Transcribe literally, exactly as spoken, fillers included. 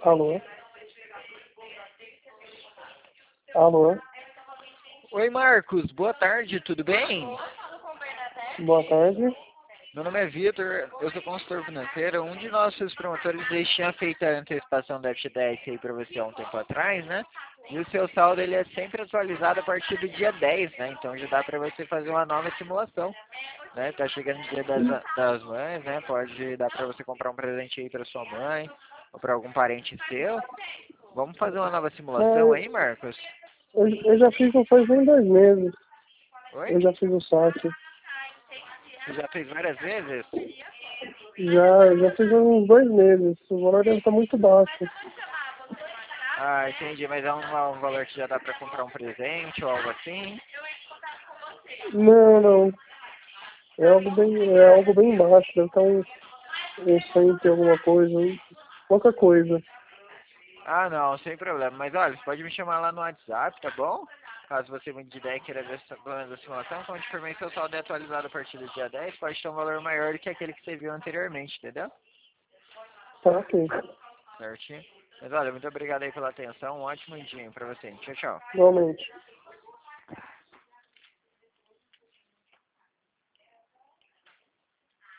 Alô? Alô? Oi, Marcos. Boa tarde, tudo bem? Boa tarde. Meu nome é Vitor, eu sou consultor financeiro. Um de nossos promotores eles tinha feito a antecipação da F dez aí para você há um tempo atrás, né? E o seu saldo ele é sempre atualizado a partir do dia dez, né? Então já dá para você fazer uma nova simulação, né? Tá chegando o dia das, das mães, né? Pode dar para você comprar um presente aí para sua mãe ou para algum parente seu. Vamos fazer uma nova simulação É, aí, Marcos? eu, eu já fiz não faz nem dois meses. Oi? Eu já fiz o saque. Você já fez várias vezes? Já, já fiz uns dois meses. O valor deve estar muito baixo. Ah, entendi, mas é um, um valor que já dá para comprar um presente ou algo assim? Não, não. É algo bem, é algo bem baixo. Deve estar uns, uns cem e alguma coisa. Pouca coisa. Ah, não, sem problema. Mas olha, você pode me chamar lá no WhatsApp, tá bom? Caso você mude de ideia e queira ver essa plano da simulação, como eu te informei, seu saldo é atualizado a partir do dia dez, pode ter um valor maior do que aquele que você viu anteriormente, entendeu? Tá ok. Certinho? Mas olha, muito obrigado aí pela atenção, um ótimo dia pra você. Tchau, tchau. Igualmente.